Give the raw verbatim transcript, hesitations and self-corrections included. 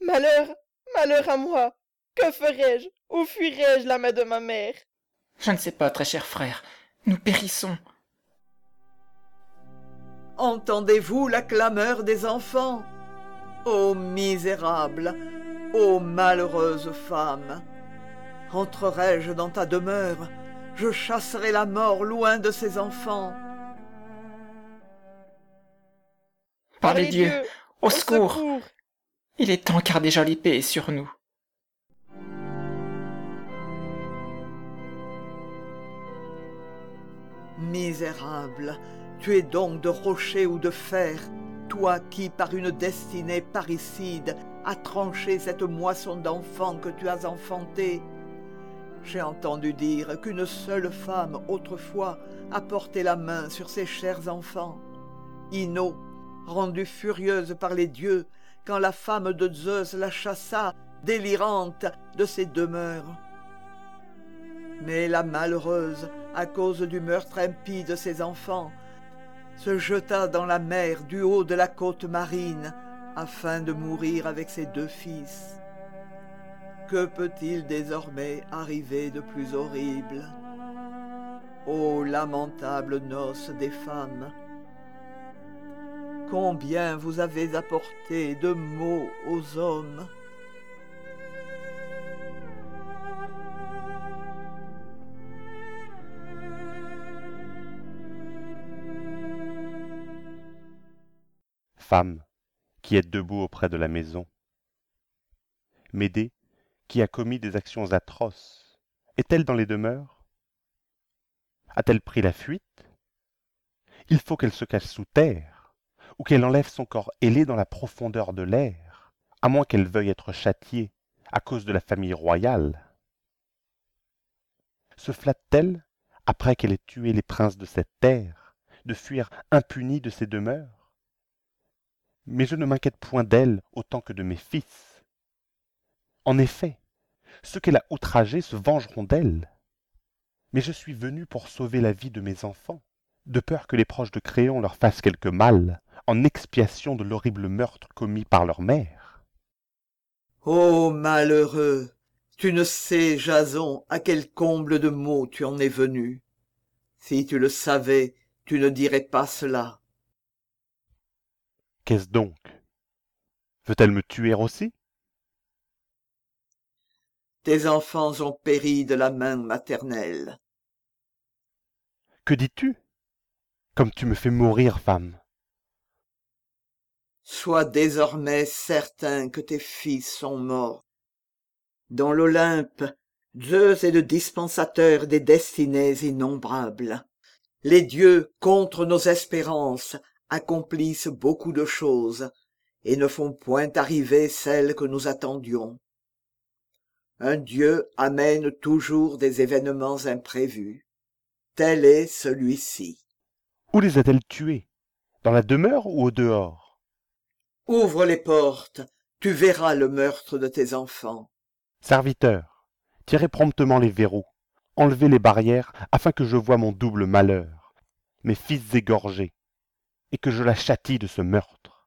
Malheur, malheur à moi! Que ferai-je? Où fuirai-je la main de ma mère? Je ne sais pas, très cher frère. Nous périssons. Entendez-vous la clameur des enfants? Ô misérable, ô malheureuse femme! Entrerai-je dans ta demeure? Je chasserai la mort loin de ses enfants. Par Par les les dieux, dieux, au au secours! secours! Il est temps car déjà l'épée est sur nous. Misérable, tu es donc de rocher ou de fer, toi qui, par une destinée parricide, as tranché cette moisson d'enfants que tu as enfantée. J'ai entendu dire qu'une seule femme, autrefois, a porté la main sur ses chers enfants. Ino, rendue furieuse par les dieux, quand la femme de Zeus la chassa, délirante, de ses demeures. Mais la malheureuse, à cause du meurtre impie de ses enfants, se jeta dans la mer du haut de la côte marine, afin de mourir avec ses deux fils. Que peut-il désormais arriver de plus horrible? Ô lamentable noces des femmes! Combien vous avez apporté de maux aux hommes! Femme, qui êtes debout auprès de la maison. Médée, qui a commis des actions atroces, est-elle dans les demeures? A-t-elle pris la fuite? Il faut qu'elle se cache sous terre, ou qu'elle enlève son corps ailé dans la profondeur de l'air, à moins qu'elle veuille être châtiée à cause de la famille royale. Se flatte-t-elle, après qu'elle ait tué les princes de cette terre, de fuir impunie de ses demeures? Mais je ne m'inquiète point d'elle autant que de mes fils. En effet, ceux qu'elle a outragés se vengeront d'elle. Mais je suis venu pour sauver la vie de mes enfants, de peur que les proches de Créon leur fassent quelque mal, en expiation de l'horrible meurtre commis par leur mère. Ô malheureux! Tu ne sais, Jason, à quel comble de maux tu en es venu. Si tu le savais, tu ne dirais pas cela. Qu'est-ce donc? Veut-elle me tuer aussi? Tes enfants ont péri de la main maternelle. Que dis-tu? Comme tu me fais mourir, femme. Sois désormais certain que tes fils sont morts. Dans l'Olympe, Zeus est le dispensateur des destinées innombrables. Les dieux, contre nos espérances, accomplissent beaucoup de choses et ne font point arriver celles que nous attendions. Un dieu amène toujours des événements imprévus. Tel est celui-ci. Où les a-t-elle tués? Dans la demeure ou au dehors? Ouvre les portes, tu verras le meurtre de tes enfants. Serviteur, tirez promptement les verrous, enlevez les barrières afin que je voie mon double malheur, mes fils égorgés, et que je la châtie de ce meurtre.